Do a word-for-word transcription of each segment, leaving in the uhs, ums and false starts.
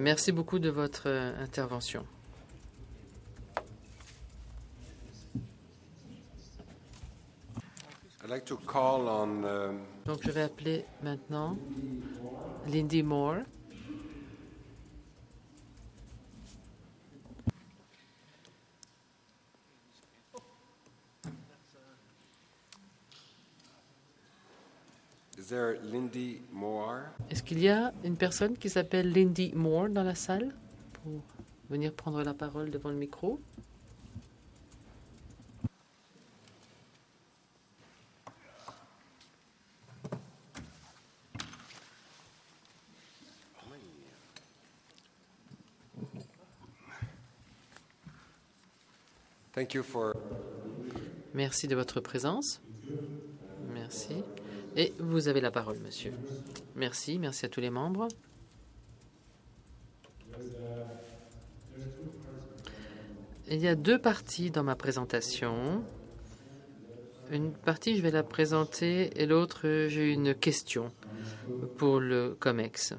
Merci beaucoup de votre euh, intervention. I'd like to call on, um, Donc, je vais appeler maintenant Lindy Moore. is there Lindy Moore? Est-ce qu'il y a une personne qui s'appelle Lindy Moore dans la salle pour venir prendre la parole devant le micro? Thank you for... Merci de votre présence. Merci. Et vous avez la parole, monsieur. Merci. Merci à tous les membres. Il y a deux parties dans ma présentation. Une partie, je vais la présenter, et l'autre, j'ai une question pour le COMEX.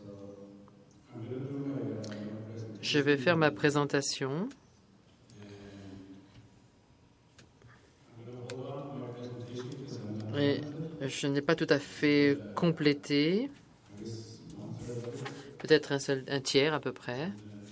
Je vais faire ma présentation. Et je n'ai pas tout à fait complété, peut-être un, seul, un tiers à peu près,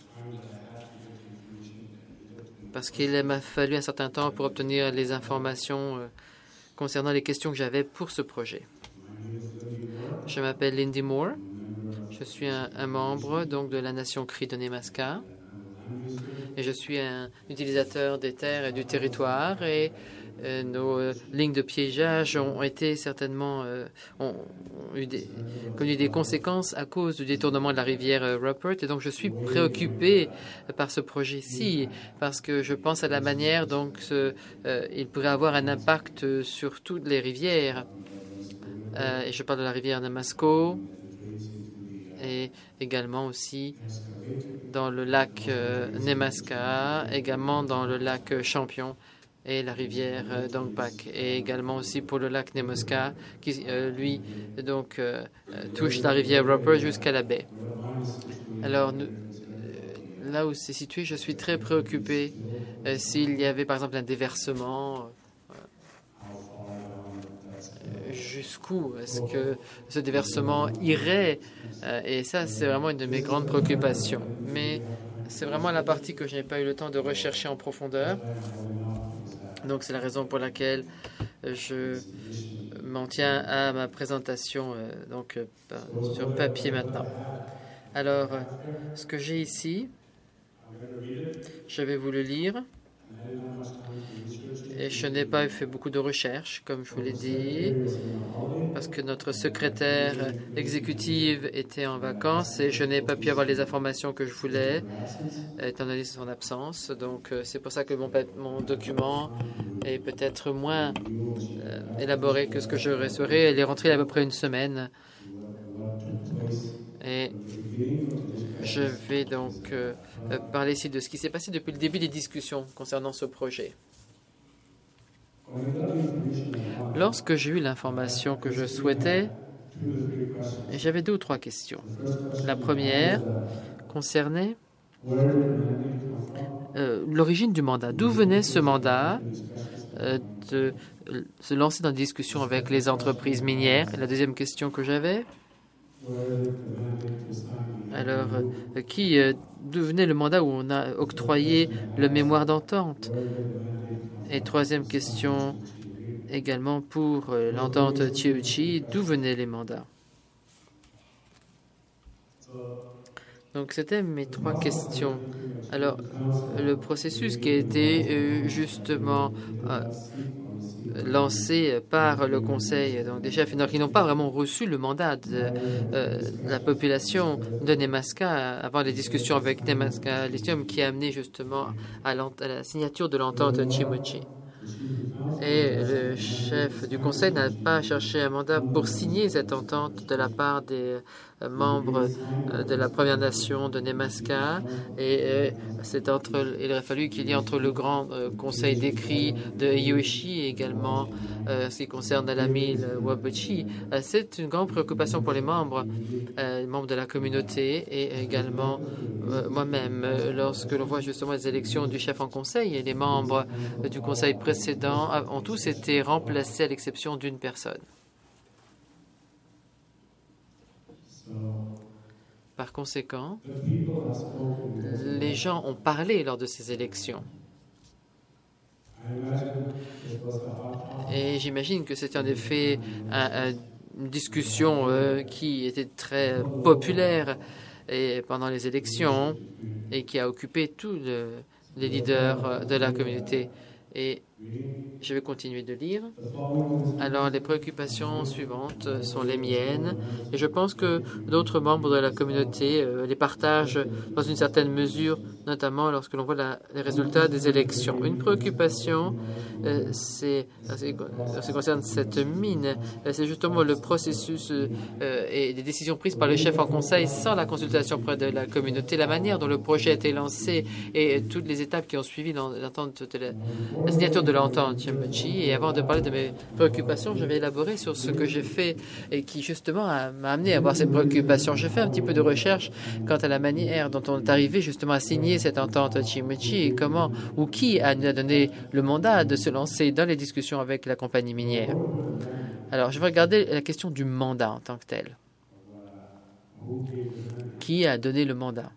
parce qu'il m'a fallu un certain temps pour obtenir les informations euh, concernant les questions que j'avais pour ce projet. Je m'appelle Lindy Moore, je suis un, un membre donc de la nation Cri de Nemaska, et je suis un utilisateur des terres et du territoire, et Euh, nos euh, lignes de piégeage ont été certainement euh, ont, ont eu des, connu des conséquences à cause du détournement de la rivière euh, Rupert. Et donc, je suis préoccupé par ce projet-ci parce que je pense à la manière dont ce, euh, il pourrait avoir un impact sur toutes les rivières. Euh, et je parle de la rivière Nemasko et également aussi dans le lac euh, Nemaska, également dans le lac Champion et la rivière euh, Dongpak, et également aussi pour le lac Nemaska, qui, euh, lui, donc, euh, touche la rivière Rupert jusqu'à la baie. Alors, nous, euh, là où c'est situé, je suis très préoccupé euh, s'il y avait, par exemple, un déversement. Euh, jusqu'où est-ce que ce déversement irait? euh, Et ça, c'est vraiment une de mes grandes préoccupations. Mais c'est vraiment la partie que je n'ai pas eu le temps de rechercher en profondeur. Donc, c'est la raison pour laquelle je m'en tiens à ma présentation euh, donc, euh, sur papier maintenant. Alors, euh, ce que j'ai ici, je vais vous le lire. Et je n'ai pas fait beaucoup de recherches, comme je vous l'ai dit, parce que notre secrétaire exécutive était en vacances et je n'ai pas pu avoir les informations que je voulais, étant donné son absence. Donc, c'est pour ça que mon, mon document est peut-être moins euh, élaboré que ce que je souhaiterais. Elle est rentrée il y a à peu près une semaine. Et je vais donc euh, parler ici de ce qui s'est passé depuis le début des discussions concernant ce projet. Lorsque j'ai eu l'information que je souhaitais, j'avais deux ou trois questions. La première concernait euh, l'origine du mandat. D'où venait ce mandat euh, de euh, se lancer dans des discussions avec les entreprises minières? Et la deuxième question que j'avais, alors, euh, qui euh, d'où venait le mandat où on a octroyé le mémoire d'entente? Et troisième question, également pour euh, l'entente Chiuchi, d'où venaient les mandats? Donc, c'était mes trois questions. Alors, le processus qui a été euh, justement euh, lancé par le Conseil, donc des chefs qui n'ont pas vraiment reçu le mandat de euh, la population de Nemaska avant les discussions avec Nemaska Lithium, qui a amené justement à, à la signature de l'entente Chimuchi. Et le chef du Conseil n'a pas cherché un mandat pour signer cette entente de la part des membre de la Première Nation de Nemaska. Et c'est entre, il aurait fallu qu'il y ait entre le Grand Conseil d'écrit de Yoichi et également ce qui concerne la mine Wabuchi. C'est une grande préoccupation pour les membres, les membres de la communauté et également moi-même. Lorsque l'on voit justement les élections du chef en conseil, et les membres du conseil précédent ont tous été remplacés à l'exception d'une personne. Par conséquent, les gens ont parlé lors de ces élections. Et j'imagine que c'était en effet un, un, une discussion euh, qui était très populaire et pendant les élections et qui a occupé tous le, les leaders de la communauté. Et je vais continuer de lire. Alors, les préoccupations suivantes sont les miennes et je pense que d'autres membres de la communauté euh, les partagent dans une certaine mesure, notamment lorsque l'on voit la, les résultats des élections. Une préoccupation, euh, c'est, en ce qui concerne cette mine, c'est justement le processus euh, et les décisions prises par le chef en conseil sans la consultation auprès de la communauté, la manière dont le projet a été lancé et toutes les étapes qui ont suivi l'entente de la, la signature de l'entente Chimuchi. Et avant de parler de mes préoccupations, je vais élaborer sur ce que j'ai fait et qui justement m'a amené à avoir ces préoccupations. J'ai fait un petit peu de recherche quant à la manière dont on est arrivé justement à signer cette entente Chimuchi et comment ou qui a donné le mandat de se lancer dans les discussions avec la compagnie minière. Alors, je vais regarder la question du mandat en tant que tel. Qui a donné le mandat?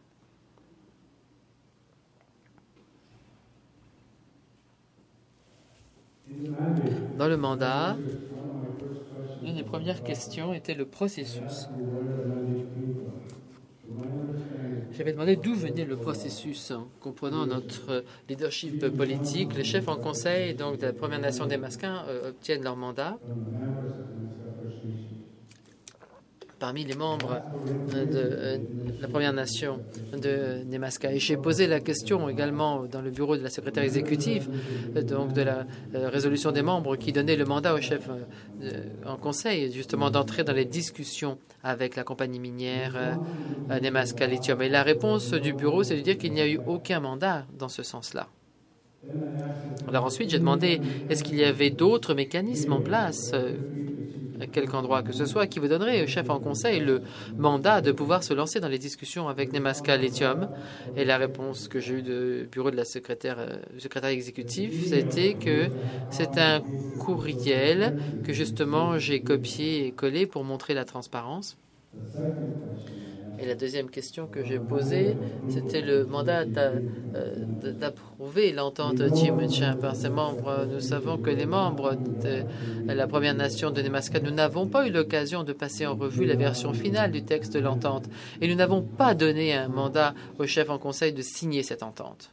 Dans le mandat, l'une des premières questions était le processus. J'avais demandé d'où venait le processus, en comprenant notre leadership politique. Les chefs en conseil donc, de la Première Nation des Nemaska euh, obtiennent leur mandat parmi les membres de la Première Nation de Nemaska. Et j'ai posé la question également dans le bureau de la secrétaire exécutive, donc de la résolution des membres qui donnait le mandat au chef en conseil, justement d'entrer dans les discussions avec la compagnie minière Nemaska Lithium. Et la réponse du bureau, c'est de dire qu'il n'y a eu aucun mandat dans ce sens-là. Alors ensuite, j'ai demandé, est-ce qu'il y avait d'autres mécanismes en place à quelque endroit que ce soit, qui vous donnerait au chef en conseil le mandat de pouvoir se lancer dans les discussions avec Nemaska Lithium. Et la réponse que j'ai eue du bureau de la secrétaire, euh, secrétaire exécutif, c'était que c'est un courriel que justement j'ai copié et collé pour montrer la transparence. Et la deuxième question que j'ai posée, c'était le mandat d'approuver l'entente Chimuchi par ses membres. Nous savons que les membres de la Première Nation de Nemaska, nous n'avons pas eu l'occasion de passer en revue la version finale du texte de l'entente. Et nous n'avons pas donné un mandat au chef en conseil de signer cette entente.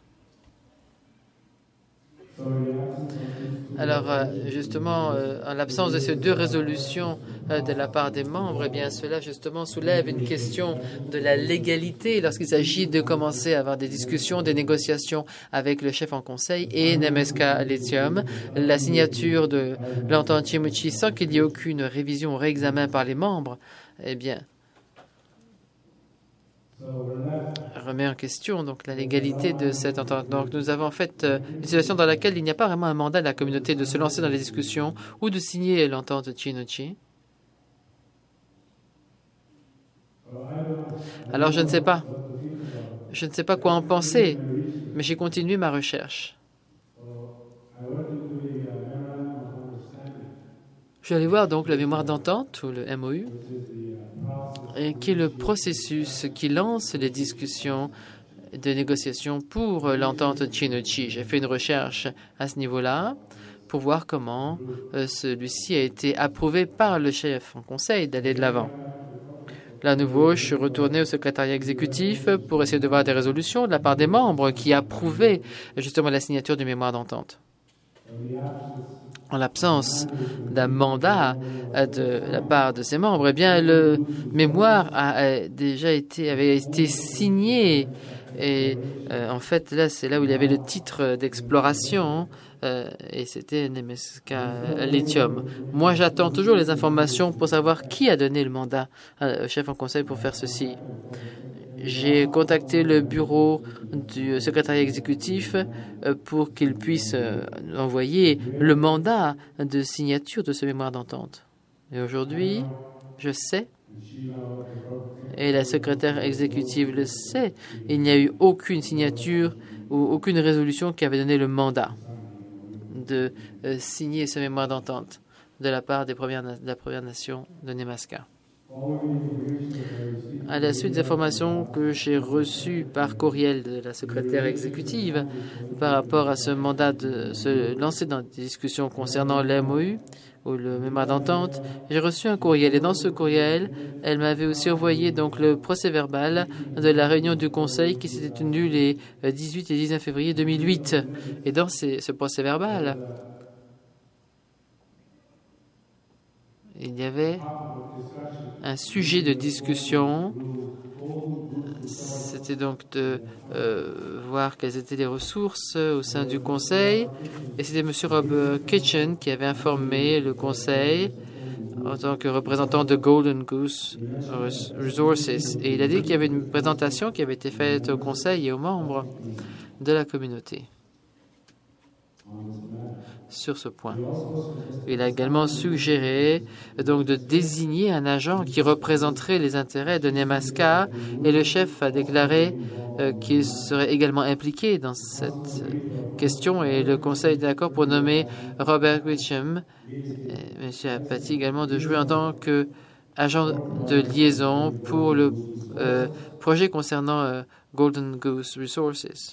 Alors, justement, en l'absence de ces deux résolutions de la part des membres, eh bien, cela, justement, soulève une question de la légalité lorsqu'il s'agit de commencer à avoir des discussions, des négociations avec le chef en conseil et Nemaska Lithium. La signature de l'entente Chimuchi sans qu'il y ait aucune révision ou réexamen par les membres, eh bien, remet en question donc la légalité de cette entente. Donc nous avons en fait une situation dans laquelle il n'y a pas vraiment un mandat de la communauté de se lancer dans les discussions ou de signer l'entente Chimuchi. Alors je ne sais pas. Je ne sais pas quoi en penser, mais j'ai continué ma recherche. Je suis allé voir donc la mémoire d'entente ou le M O U, et qui est le processus qui lance les discussions de négociation pour l'entente Chimuchi. J'ai fait une recherche à ce niveau-là pour voir comment euh, celui-ci a été approuvé par le chef en conseil d'aller de l'avant. Là, à nouveau, je suis retourné au secrétariat exécutif pour essayer de voir des résolutions de la part des membres qui approuvaient justement la signature du mémoire d'entente. en l'absence d'un mandat de la part de ses membres, eh bien, le mémoire a déjà été, avait été signé. Et euh, en fait, là, c'est là où il y avait le titre d'exploration. Euh, et c'était Nemaska Lithium. Moi, j'attends toujours les informations pour savoir qui a donné le mandat au chef en conseil pour faire ceci. J'ai contacté le bureau du secrétariat exécutif pour qu'il puisse envoyer le mandat de signature de ce mémoire d'entente. Et aujourd'hui, je sais, et la secrétaire exécutive le sait, il n'y a eu aucune signature ou aucune résolution qui avait donné le mandat de signer ce mémoire d'entente de la part des premières, de la Première Nation de Nemaska. À la suite des informations que j'ai reçues par courriel de la secrétaire exécutive par rapport à ce mandat de se lancer dans des discussions concernant l'M O U ou le mémoire d'entente, j'ai reçu un courriel et dans ce courriel, elle m'avait aussi envoyé donc le procès-verbal de la réunion du Conseil qui s'était tenue les dix-huit et dix-neuf février deux mille huit. Et dans ces, ce procès-verbal, il y avait un sujet de discussion. C'était donc de euh, voir quelles étaient les ressources au sein du Conseil. Et c'était M. Rob Kitchen qui avait informé le Conseil en tant que représentant de Golden Goose Resources. Et il a dit qu'il y avait une présentation qui avait été faite au Conseil et aux membres de la communauté sur ce point. Il a également suggéré donc de désigner un agent qui représenterait les intérêts de Nemaska et le chef a déclaré euh, qu'il serait également impliqué dans cette question et le conseil est d'accord pour nommer Robert Grisham. M. Apathy également de jouer en tant qu'agent de liaison pour le euh, projet concernant euh, Golden Goose Resources.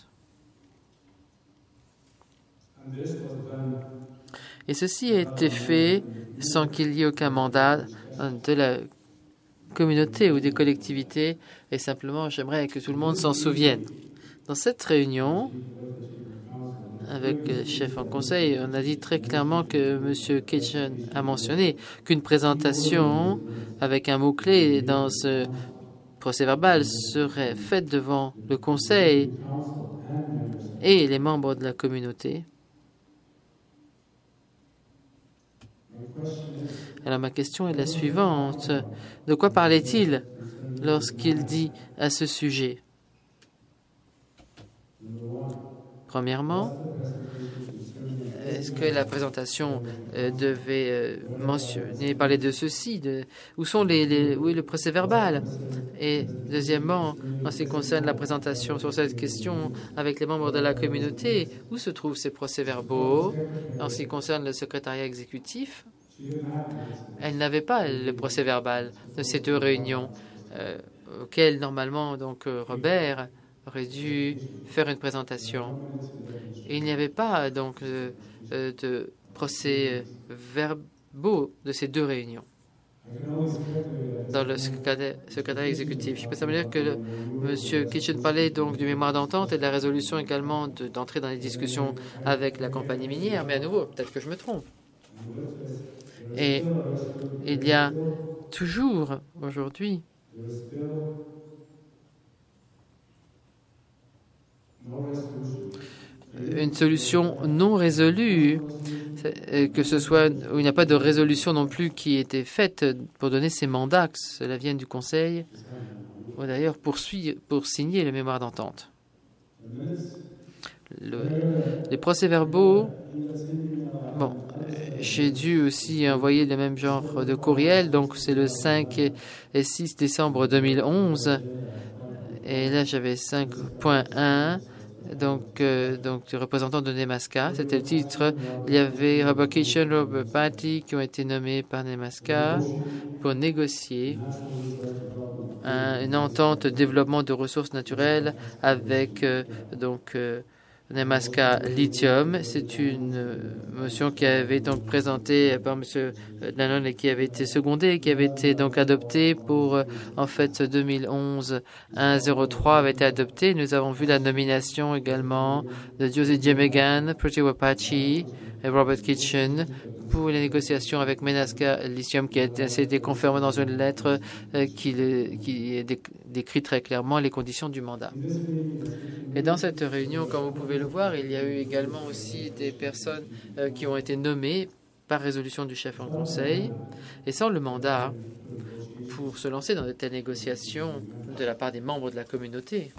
Et ceci a été fait sans qu'il y ait aucun mandat de la communauté ou des collectivités. Et simplement, j'aimerais que tout le monde s'en souvienne. Dans cette réunion, avec le chef en conseil, on a dit très clairement que M. Kitchen a mentionné qu'une présentation avec un mot-clé dans ce procès-verbal serait faite devant le conseil et les membres de la communauté. Alors ma question est la suivante. De quoi parlait-il lorsqu'il dit à ce sujet? Premièrement, est-ce que la présentation euh, devait euh, mentionner, parler de ceci, de, où sont les, les où est le procès-verbal? Et deuxièmement, en ce qui concerne la présentation sur cette question avec les membres de la communauté, où se trouvent ces procès-verbaux? En ce qui concerne le secrétariat exécutif, elle n'avait pas le procès-verbal de ces deux réunions euh, auxquelles normalement donc Robert aurait dû faire une présentation. Et il n'y avait pas donc euh, de procès-verbaux de ces deux réunions dans le secrétaire, secrétaire exécutif. Je peux simplement dire que le, M. Kitchen parlait donc du mémoire d'entente et de la résolution également d'entrer de, dans les discussions avec la compagnie minière. Mais à nouveau, peut-être que je me trompe. Et il y a toujours aujourd'hui une solution non résolue, que ce soit où il n'y a pas de résolution non plus qui a été faite pour donner ces mandats, que cela vienne du Conseil, ou d'ailleurs pour, pour signer le mémoire d'entente. Le, les procès-verbaux, bon, j'ai dû aussi envoyer le même genre de courriel, donc c'est le cinq et six décembre deux mille onze, et là j'avais cinq point un, donc, euh, donc le représentant de Nemaska, c'était le titre. Il y avait Robert Kitchen, Robert Patty qui ont été nommés par Nemaska pour négocier un, une entente de développement de ressources naturelles avec euh, donc euh, Nemaska Lithium. C'est une motion qui avait donc présentée par M. Lannon et qui avait été secondée et qui avait été donc adoptée pour, en fait, deux mille onze. un zéro trois avait été adopté. Nous avons vu la nomination également de Josie J. Megan, Proti Wapache et Robert Kitchen pour les négociations avec Nemaska Lithium, qui a été confirmé dans une lettre euh, qui, le, qui décrit très clairement les conditions du mandat. Et dans cette réunion, comme vous pouvez le voir, il y a eu également aussi des personnes euh, qui ont été nommées par résolution du chef en conseil et sans le mandat pour se lancer dans de telles négociations de la part des membres de la communauté.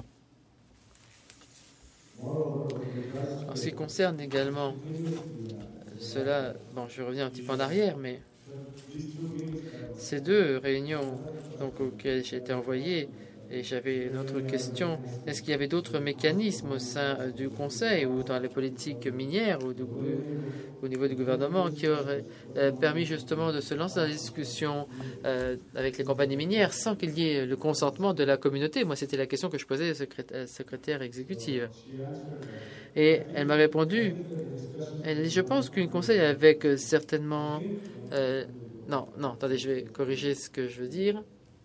En ce qui concerne également cela, bon, je reviens un petit peu en arrière, mais ces deux réunions donc, auxquelles j'ai été envoyé, et j'avais une autre question, est-ce qu'il y avait d'autres mécanismes au sein du Conseil ou dans les politiques minières ou du, au niveau du gouvernement qui auraient euh, permis justement de se lancer dans la discussion euh, avec les compagnies minières sans qu'il y ait le consentement de la communauté? Moi, c'était la question que je posais à la secrétaire, secrétaire exécutive. Et elle m'a répondu, elle, je pense qu'une conseil avec euh, certainement... Euh, non, non, attendez, je vais corriger ce que je veux dire.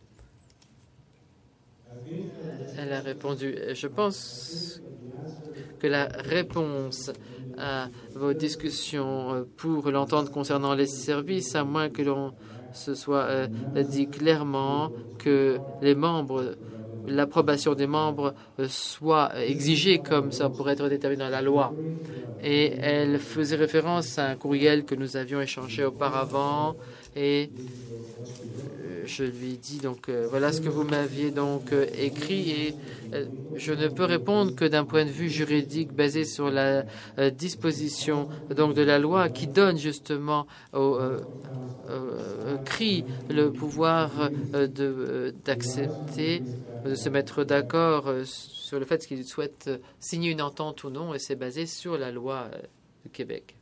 Elle a répondu, je pense que la réponse à vos discussions pour l'entente concernant les services, à moins que l'on se soit euh, dit clairement que les membres, l'approbation des membres euh, soit exigée comme ça pourrait être déterminé dans la loi. Et elle faisait référence à un courriel que nous avions échangé auparavant et je lui ai dit donc euh, voilà ce que vous m'aviez donc euh, écrit et euh, je ne peux répondre que d'un point de vue juridique basé sur la euh, disposition donc de la loi qui donne justement au euh, euh, C R I le pouvoir euh, de euh, d'accepter, de se mettre d'accord euh, sur le fait qu'il souhaite signer une entente ou non et c'est basé sur la loi euh, du Québec.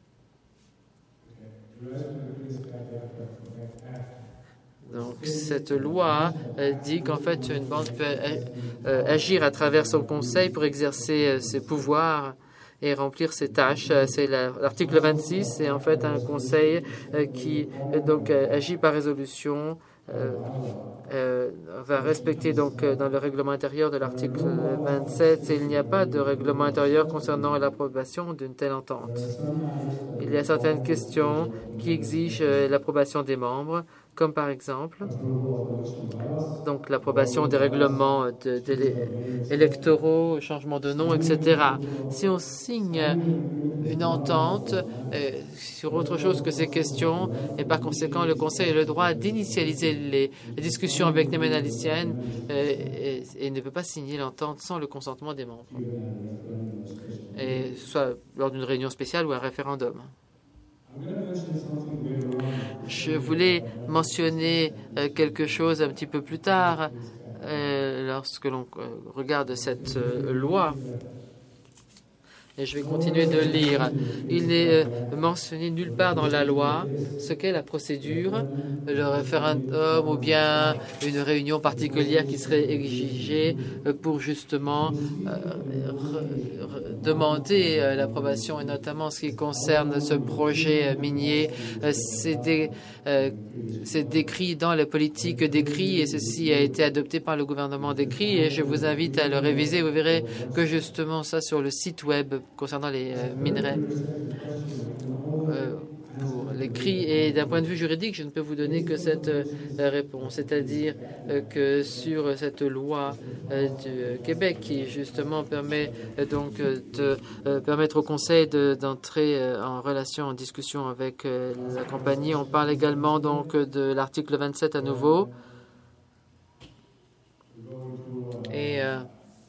Donc, cette loi euh, dit qu'en fait, une banque peut euh, agir à travers son conseil pour exercer euh, ses pouvoirs et remplir ses tâches. Euh, c'est l'article vingt-six, c'est en fait un conseil euh, qui euh, donc euh, agit par résolution, euh, euh, va respecter donc euh, dans le règlement intérieur de l'article vingt-sept. Il n'y a pas de règlement intérieur concernant l'approbation d'une telle entente. Il y a certaines questions qui exigent euh, l'approbation des membres, comme par exemple donc l'approbation des règlements de, de électoraux, changement de nom, et cetera. Si on signe une entente euh, sur autre chose que ces questions, et par conséquent le Conseil a le droit d'initialiser les, les discussions avec les Ménaliciennes euh, et, et ne peut pas signer l'entente sans le consentement des membres, et soit lors d'une réunion spéciale ou un référendum. Je voulais mentionner euh, quelque chose un petit peu plus tard euh, lorsque l'on euh, regarde cette euh, loi. Et je vais continuer de lire. Il n'est euh, mentionné nulle part dans la loi ce qu'est la procédure, le référendum ou bien une réunion particulière qui serait exigée pour justement euh, demander euh, l'approbation, et notamment ce qui concerne ce projet euh, minier. Euh, C'est dé, euh, décrit dans la politique d'écrit et ceci a été adopté par le gouvernement d'écrit et je vous invite à le réviser. Vous verrez que justement ça sur le site web concernant les euh, minerais euh, pour l'écrit. Et d'un point de vue juridique, je ne peux vous donner que cette euh, réponse, c'est-à-dire euh, que sur cette loi euh, du Québec qui justement permet euh, donc euh, de euh, permettre au Conseil d'entrer de, euh, en relation, en discussion avec euh, la compagnie. On parle également donc de l'article vingt-sept à nouveau. Et euh,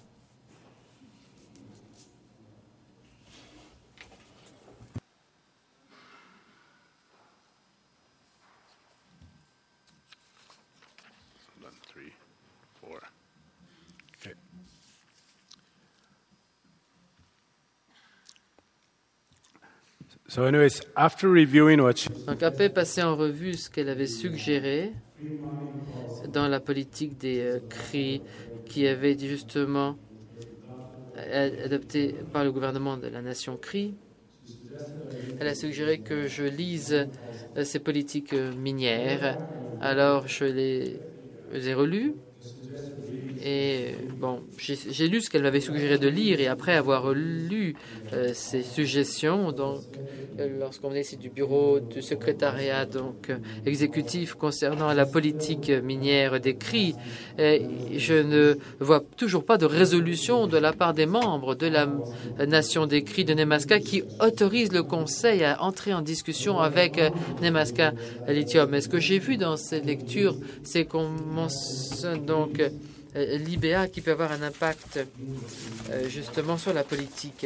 So anyways, after reviewing what she... Donc après passer en revue ce qu'elle avait suggéré dans la politique des euh, C R I, qui avait dit justement adoptée par le gouvernement de la nation Cri. Elle a suggéré que je lise ces politiques minières. Alors, je les ai relues. Et bon, j'ai lu ce qu'elle m'avait suggéré de lire, et après avoir lu euh, ces suggestions, donc euh, lorsqu'on venait ici du bureau du secrétariat donc euh, exécutif concernant la politique minière des Cris, euh, je ne vois toujours pas de résolution de la part des membres de la nation des Cris de Nemaska qui autorise le Conseil à entrer en discussion avec euh, Nemaska Lithium. Mais ce que j'ai vu dans ces lectures, c'est qu'on mentionne donc euh, l'I B A qui peut avoir un impact euh, justement sur la politique.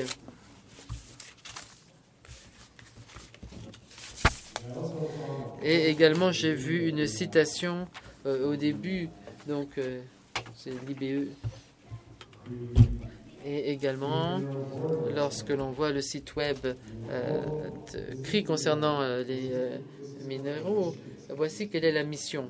Et également, j'ai vu une citation euh, au début, donc euh, c'est l'I B E. Et également, lorsque l'on voit le site web euh, de Cri concernant euh, les euh, minéraux, voici quelle est la mission.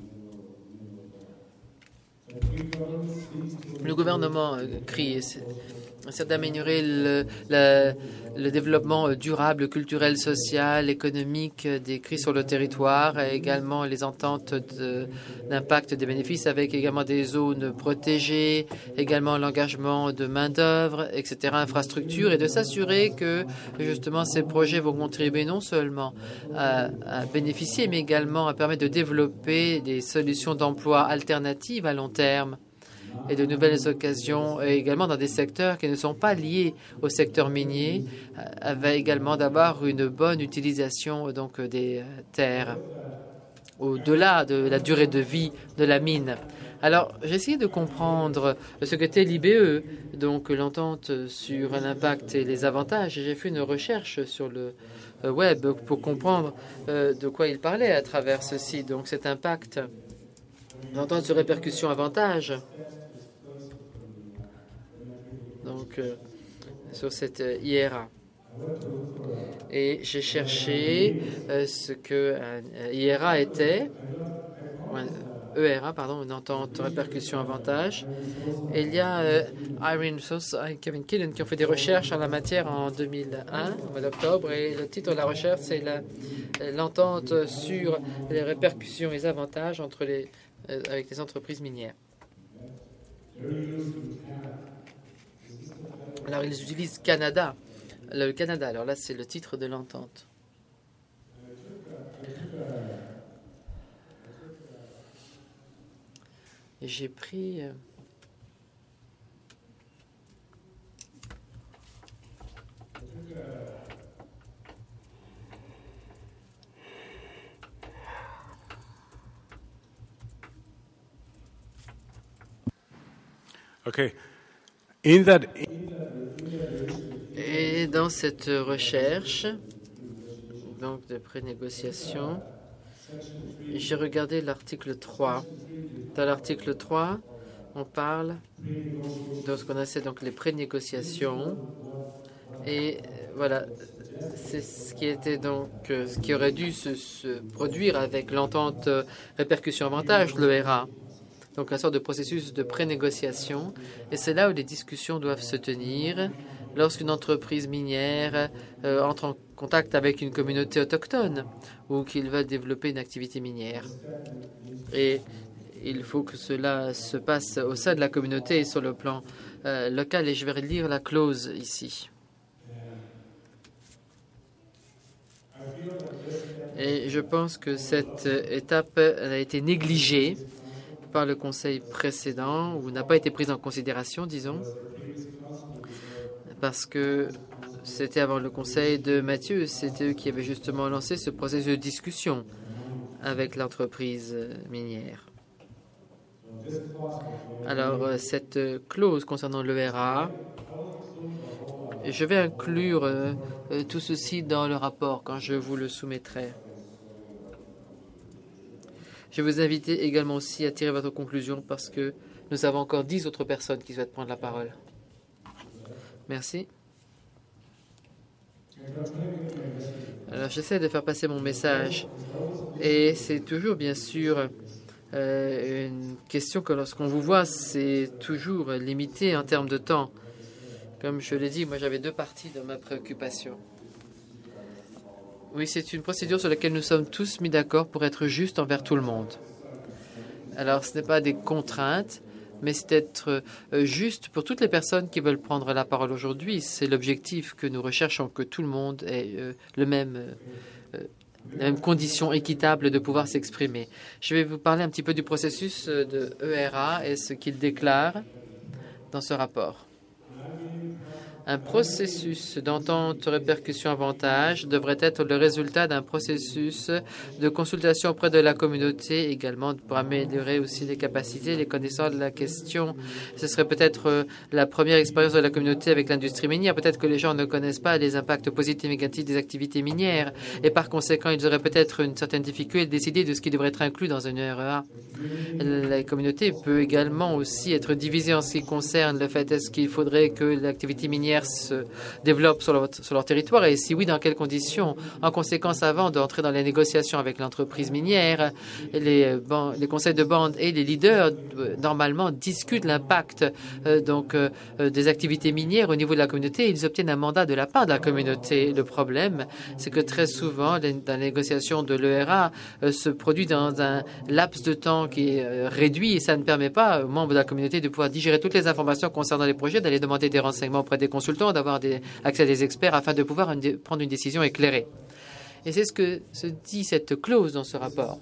Le gouvernement euh, Cri essaie d'améliorer le, le, le développement durable, culturel, social, économique des Cris sur le territoire, et également les ententes d'impact des bénéfices avec également des zones protégées, également l'engagement de main-d'œuvre, et cetera, infrastructures, et de s'assurer que justement ces projets vont contribuer non seulement à, à bénéficier, mais également à permettre de développer des solutions d'emploi alternatives à long terme et de nouvelles occasions, et également dans des secteurs qui ne sont pas liés au secteur minier, avec également d'avoir une bonne utilisation donc des terres au-delà de la durée de vie de la mine. Alors, j'ai essayé de comprendre ce qu'était l'I B E, donc l'entente sur l'impact et les avantages. J'ai fait une recherche sur le web pour comprendre de quoi il parlait à travers ceci. Donc, cet impact, l'entente sur répercussions avantages, donc euh, sur cette euh, I R A. Et j'ai cherché euh, ce que un I R A était, E R A, pardon, une entente répercussion avantage. Et il y a euh, Irene Sauce et Kevin Killen qui ont fait des recherches en la matière en deux mille un, au mois d'octobre, et le titre de la recherche, c'est l'entente la, sur les répercussions et les avantages entre les, euh, avec les entreprises minières. Alors, ils utilisent Canada. Le Canada, alors là, c'est le titre de l'entente. Et j'ai pris... Euh, Okay. In that... Et dans cette recherche, donc de pré-négociation, j'ai regardé l'article trois. Dans l'article trois, on parle de ce qu'on appelle donc les pré-négociations. Et voilà, c'est ce qui était donc ce qui aurait dû se, se produire avec l'entente répercussion-avantage, l'E R A. Donc une sorte de processus de pré-négociation. Et c'est là où les discussions doivent se tenir lorsqu'une entreprise minière euh, entre en contact avec une communauté autochtone ou qu'ils veulent développer une activité minière. Et il faut que cela se passe au sein de la communauté et sur le plan euh, local. Et je vais lire la clause ici. Et je pense que cette étape a été négligée par le Conseil précédent ou n'a pas été prise en considération, disons, parce que c'était avant le Conseil de Mathieu. C'était eux qui avaient justement lancé ce processus de discussion avec l'entreprise minière. Alors, cette clause concernant l'E R A, je vais inclure euh, tout ceci dans le rapport quand je vous le soumettrai. Je vais vous inviter également aussi à tirer votre conclusion parce que nous avons encore dix autres personnes qui souhaitent prendre la parole. Merci. Alors, j'essaie de faire passer mon message. Et c'est toujours, bien sûr, euh, une question que lorsqu'on vous voit, c'est toujours limité en termes de temps. Comme je l'ai dit, moi j'avais deux parties dans ma préoccupation. Oui, c'est une procédure sur laquelle nous sommes tous mis d'accord pour être juste envers tout le monde. Alors, ce n'est pas des contraintes, mais c'est être euh, juste pour toutes les personnes qui veulent prendre la parole aujourd'hui. C'est l'objectif que nous recherchons, que tout le monde ait euh, le même, euh, la même condition équitable de pouvoir s'exprimer. Je vais vous parler un petit peu du processus de E R A et ce qu'il déclare dans ce rapport. Un processus d'entente répercussion avantage devrait être le résultat d'un processus de consultation auprès de la communauté, également pour améliorer aussi les capacités, les connaissances de la question. Ce serait peut-être la première expérience de la communauté avec l'industrie minière. Peut-être que les gens ne connaissent pas les impacts positifs et négatifs des activités minières et par conséquent, ils auraient peut-être une certaine difficulté à décider de ce qui devrait être inclus dans une E R A. La communauté peut également aussi être divisée en ce qui concerne le fait est-ce qu'il faudrait que l'activité minière se développent sur leur, sur leur territoire et si oui, dans quelles conditions. En conséquence, avant d'entrer dans les négociations avec l'entreprise minière, les, bon, les conseils de bande et les leaders euh, normalement discutent l'impact euh, donc euh, des activités minières au niveau de la communauté. Ils obtiennent un mandat de la part de la communauté. Le problème, c'est que très souvent, les, dans les négociations de l'E R A euh, se produit dans un laps de temps qui est euh, réduit et ça ne permet pas aux membres de la communauté de pouvoir digérer toutes les informations concernant les projets, d'aller demander des renseignements auprès des consultants, d'avoir accès à des experts afin de pouvoir une, prendre une décision éclairée. Et c'est ce que se dit cette clause dans ce rapport.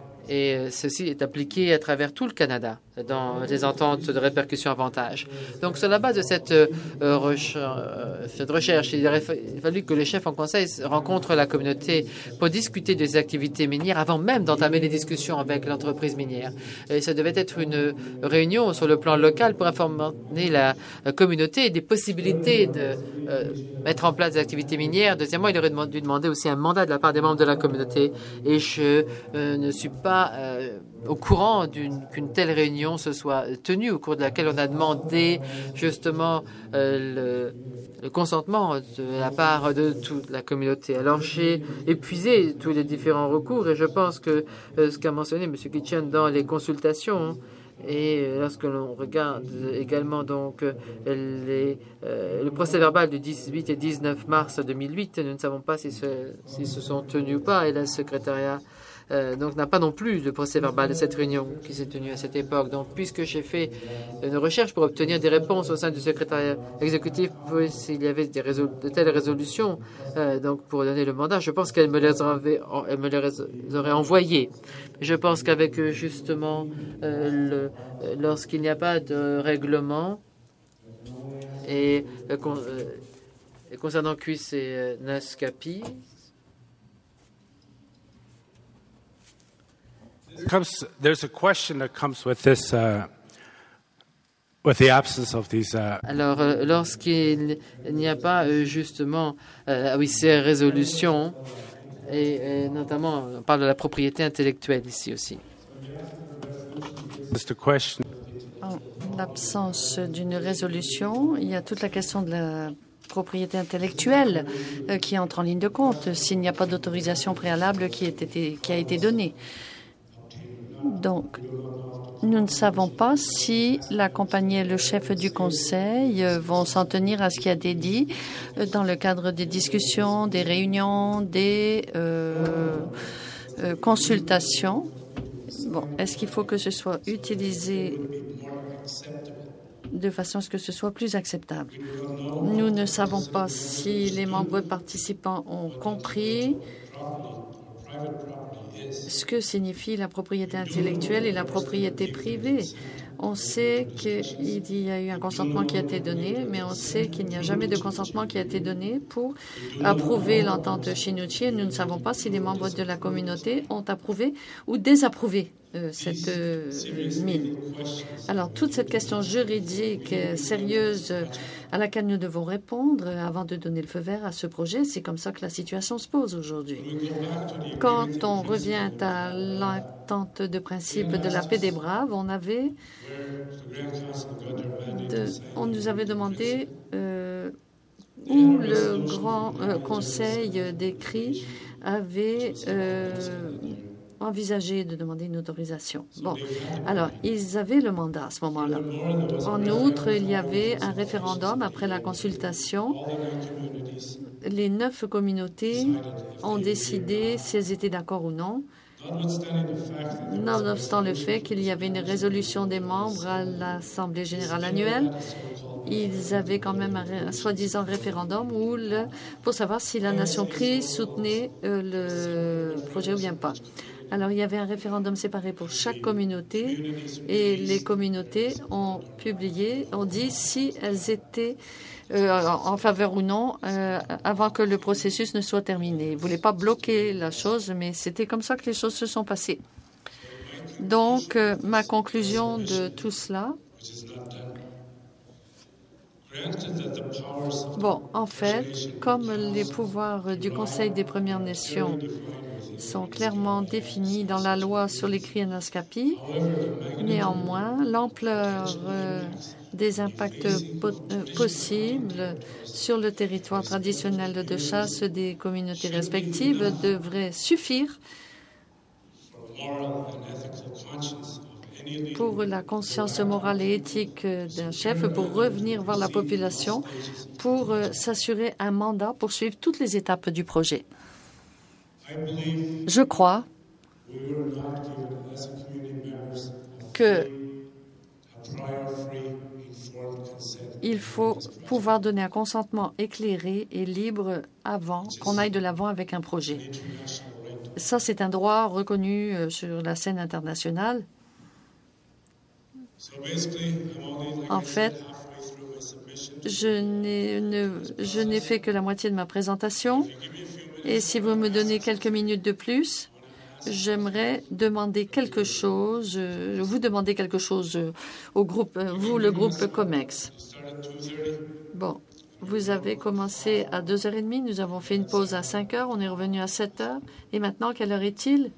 Et ceci est appliqué à travers tout le Canada dans les ententes de répercussion avantage. Donc, sur la base de cette, euh, recherche, euh, cette recherche, il aurait fallu que les chefs en conseil rencontrent la communauté pour discuter des activités minières avant même d'entamer les discussions avec l'entreprise minière. Et ça devait être une réunion sur le plan local pour informer la communauté des possibilités de euh, mettre en place des activités minières. Deuxièmement, il aurait dû demander aussi un mandat de la part des membres de la communauté. Et je euh, ne suis pas euh, au courant qu'une telle réunion se soit tenue, au cours de laquelle on a demandé justement euh, le, le consentement de la part de toute la communauté. Alors j'ai épuisé tous les différents recours et je pense que euh, ce qu'a mentionné M. Kitchen dans les consultations et lorsque l'on regarde également donc les, euh, le procès verbal du dix-huit et dix-neuf mars deux mille huit, nous ne savons pas si se, si se sont tenus ou pas et le secrétariat Euh, donc n'a pas non plus le procès verbal de cette réunion qui s'est tenue à cette époque. Donc, puisque j'ai fait une recherche pour obtenir des réponses au sein du secrétariat exécutif s'il y avait des de telles résolutions, euh, donc pour donner le mandat, je pense qu'elle me les aurait, elle me les aurait envoyées. Je pense qu'avec justement euh, le, lorsqu'il n'y a pas de règlement et, euh, con, euh, et concernant Q I S et euh, NASCAPI, Comes, there's a question that comes with this, uh, with the absence of these. Uh... Alors, euh, lorsqu'il n'y a pas euh, justement, euh, oui, ces résolutions, et, et notamment, on parle de la propriété intellectuelle ici aussi. The question. En l'absence d'une résolution, il y a toute la question de la propriété intellectuelle euh, qui entre en ligne de compte s'il n'y a pas d'autorisation préalable qui, est été, qui a été donnée. Donc, nous ne savons pas si la compagnie et le chef du conseil vont s'en tenir à ce qui a été dit dans le cadre des discussions, des réunions, des euh, euh, consultations. Bon, est-ce qu'il faut que ce soit utilisé de façon à ce que ce soit plus acceptable? Nous ne savons pas si les membres participants ont compris ce que signifie la propriété intellectuelle et la propriété privée. On sait qu'il y a eu un consentement qui a été donné, mais on sait qu'il n'y a jamais de consentement qui a été donné pour approuver l'entente Chinoochee. Nous ne savons pas si les membres de la communauté ont approuvé ou désapprouvé euh, cette euh, mine. Alors, toute cette question juridique euh, sérieuse euh, à laquelle nous devons répondre euh, avant de donner le feu vert à ce projet, c'est comme ça que la situation se pose aujourd'hui. Quand on revient à l'entente de principe de la paix des braves, on avait de, on nous avait demandé euh, où le Grand euh, Conseil des C R I avait, euh, envisagé de demander une autorisation. Bon, alors, ils avaient le mandat à ce moment-là. En outre, il y avait un référendum après la consultation. Les neuf communautés ont décidé si elles étaient d'accord ou non, nonobstant le fait qu'il y avait une résolution des membres à l'Assemblée générale annuelle. Ils avaient quand même un, un soi-disant référendum où le, pour savoir si la nation Cri soutenait euh, le projet ou bien pas. Alors, il y avait un référendum séparé pour chaque communauté et les communautés ont publié, ont dit si elles étaient euh, en faveur ou non euh, avant que le processus ne soit terminé. Ils ne voulaient pas bloquer la chose, mais c'était comme ça que les choses se sont passées. Donc, euh, ma conclusion de tout cela, bon, en fait, comme les pouvoirs du Conseil des Premières Nations sont clairement définis dans la loi sur les Cris Anaskapi, néanmoins, l'ampleur euh, des impacts po euh, possibles sur le territoire traditionnel de chasse des communautés respectives devrait suffire pour la conscience morale et éthique d'un chef, pour revenir voir la population, pour euh, s'assurer un mandat pour suivre toutes les étapes du projet. Je crois que il faut pouvoir donner un consentement éclairé et libre avant qu'on aille de l'avant avec un projet. Ça, c'est un droit reconnu sur la scène internationale. En fait, je n'ai fait que la moitié de ma présentation. Et si vous me donnez quelques minutes de plus, j'aimerais demander quelque chose, euh, vous demander quelque chose euh, au groupe, euh, vous, le groupe COMEX. Bon, vous avez commencé à deux heures trente, nous avons fait une pause à cinq heures, on est revenu à sept heures. Et maintenant, quelle heure est-il?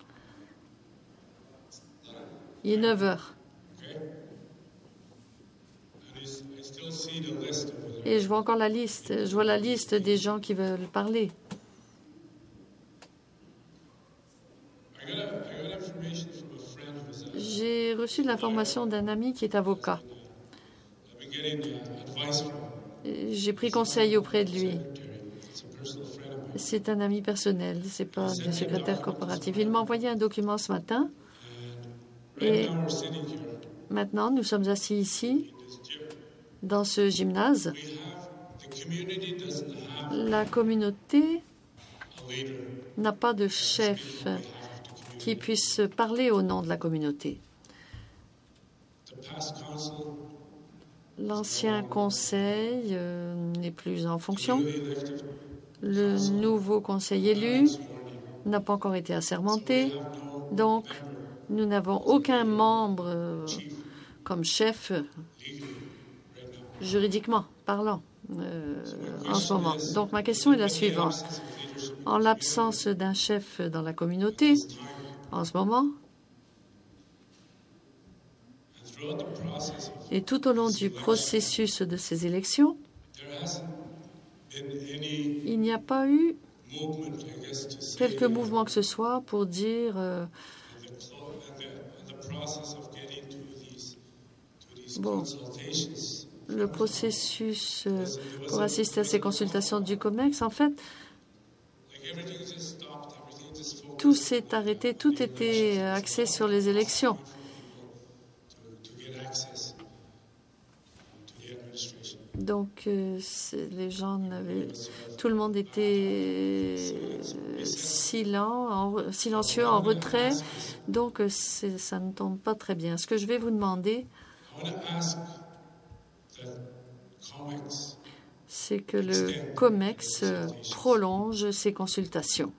Il est neuf heures. Et je vois encore la liste, je vois la liste des gens qui veulent parler. J'ai reçu de l'information d'un ami qui est avocat. J'ai pris conseil auprès de lui. C'est un ami personnel, ce n'est pas le secrétaire corporatif. Il m'a envoyé un document ce matin et maintenant nous sommes assis ici, dans ce gymnase. La communauté n'a pas de chef qui puisse parler au nom de la communauté. L'ancien conseil euh, n'est plus en fonction. Le nouveau conseil élu n'a pas encore été assermenté. Donc, nous n'avons aucun membre euh, comme chef, juridiquement parlant, euh, en ce moment. Donc, ma question est la suivante. En l'absence d'un chef dans la communauté, en ce moment, et tout au long du processus de ces élections, il n'y a pas eu quelque mouvement que ce soit pour dire euh, bon, le processus euh, pour assister à ces consultations du COMEX, en fait, tout s'est arrêté, tout était axé sur les élections. Donc, euh, les gens n'avaient... Tout le monde était silent, en, silencieux, en retrait. Donc, ça ne tombe pas très bien. Ce que je vais vous demander, c'est que le COMEX prolonge ses consultations.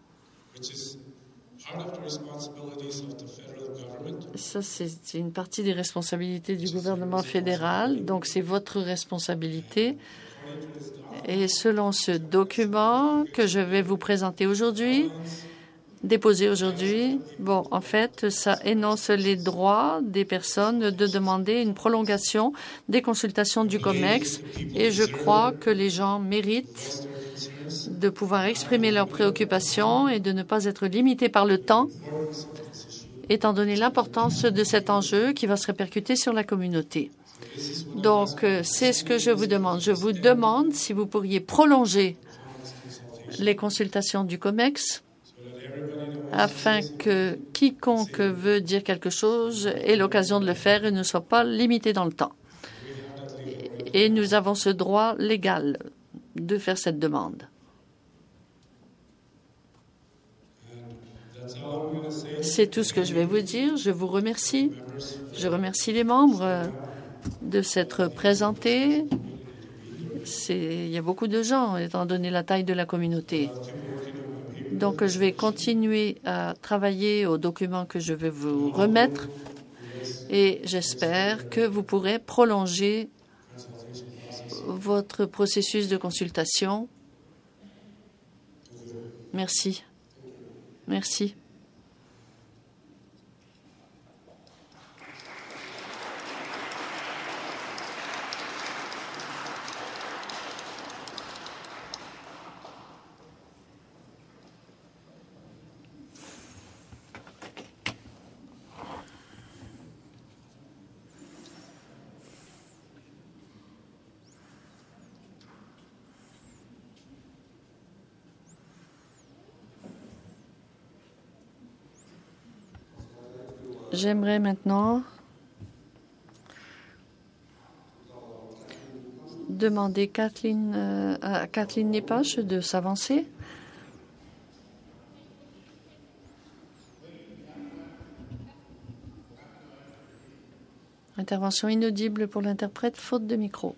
Ça, c'est une partie des responsabilités du gouvernement fédéral, donc c'est votre responsabilité. Et selon ce document que je vais vous présenter aujourd'hui, déposé aujourd'hui, bon, en fait, ça énonce les droits des personnes de demander une prolongation des consultations du COMEX, et je crois que les gens méritent de pouvoir exprimer leurs préoccupations et de ne pas être limités par le temps, étant donné l'importance de cet enjeu qui va se répercuter sur la communauté. Donc, c'est ce que je vous demande. Je vous demande si vous pourriez prolonger les consultations du COMEX afin que quiconque veut dire quelque chose ait l'occasion de le faire et ne soit pas limité dans le temps. Et nous avons ce droit légal de faire cette demande. C'est tout ce que je vais vous dire. Je vous remercie. Je remercie les membres de s'être présentés. Il y a beaucoup de gens, étant donné la taille de la communauté. Donc, je vais continuer à travailler au document que je vais vous remettre et j'espère que vous pourrez prolonger votre processus de consultation. Merci. Merci. J'aimerais maintenant demander Kathleen, euh, à Kathleen Nepache de s'avancer. Intervention inaudible pour l'interprète, faute de micro.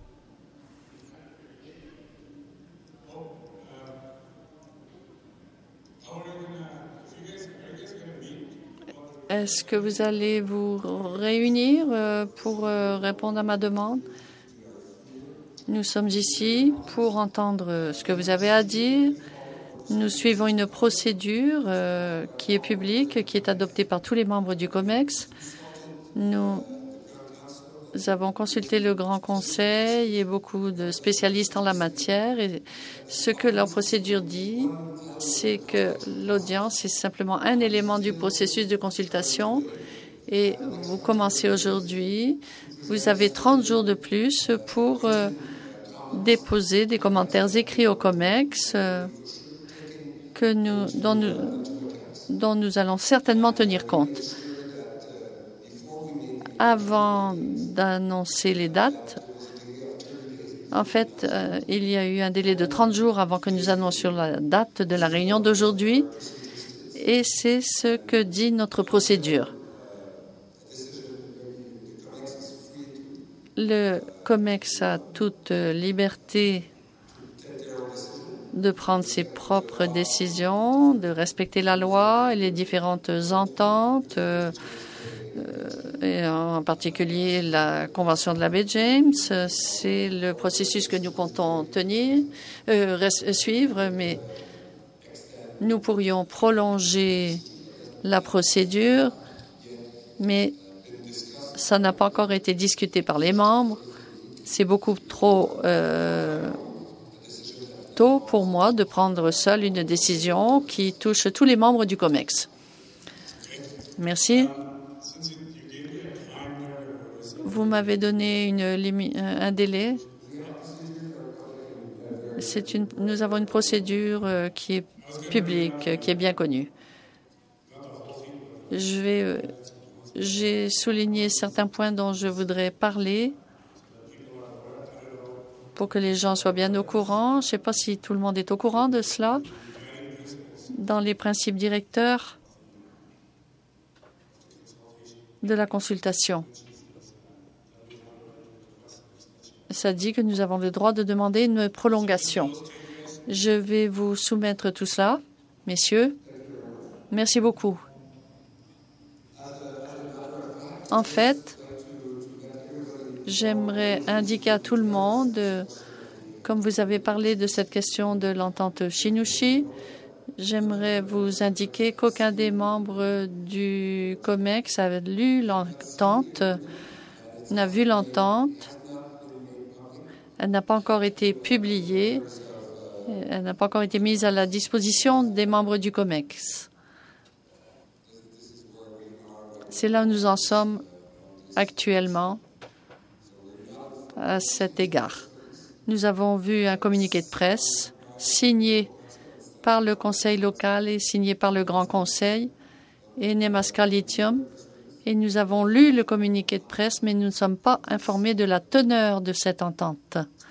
Est-ce que vous allez vous réunir pour répondre à ma demande? Nous sommes ici pour entendre ce que vous avez à dire. Nous suivons une procédure qui est publique, qui est adoptée par tous les membres du COMEX. Nous avons consulté le Grand Conseil et beaucoup de spécialistes en la matière. Et ce que leur procédure dit, c'est que l'audience est simplement un élément du processus de consultation. Et vous commencez aujourd'hui. Vous avez trente jours de plus pour euh, déposer des commentaires écrits au COMEX euh, que nous, dont, nous, dont nous allons certainement tenir compte. Avant d'annoncer les dates, en fait, euh, il y a eu un délai de trente jours avant que nous annoncions la date de la réunion d'aujourd'hui, et c'est ce que dit notre procédure. Le COMEX a toute liberté de prendre ses propres décisions, de respecter la loi et les différentes ententes, euh, et en particulier la Convention de la baie James. C'est le processus que nous comptons tenir, euh, suivre, mais nous pourrions prolonger la procédure, mais ça n'a pas encore été discuté par les membres. C'est beaucoup trop euh, tôt pour moi de prendre seul une décision qui touche tous les membres du COMEX. Merci. Vous m'avez donné une, un délai. C'est une, nous avons une procédure qui est publique, qui est bien connue. Je vais, j'ai souligné certains points dont je voudrais parler pour que les gens soient bien au courant. Je ne sais pas si tout le monde est au courant de cela. Dans les principes directeurs de la consultation, ça dit que nous avons le droit de demander une prolongation. Je vais vous soumettre tout cela, messieurs. Merci beaucoup. En fait, j'aimerais indiquer à tout le monde, comme vous avez parlé de cette question de l'entente Shinushi, j'aimerais vous indiquer qu'aucun des membres du COMEX a lu l'entente, n'a vu l'entente. Elle n'a pas encore été publiée Elle n'a pas encore été mise à la disposition des membres du COMEX. C'est là où nous en sommes actuellement à cet égard. Nous avons vu un communiqué de presse signé par le Conseil local et signé par le Grand Conseil et Nemaska Lithium. Et nous avons lu le communiqué de presse, mais nous ne sommes pas informés de la teneur de cette entente.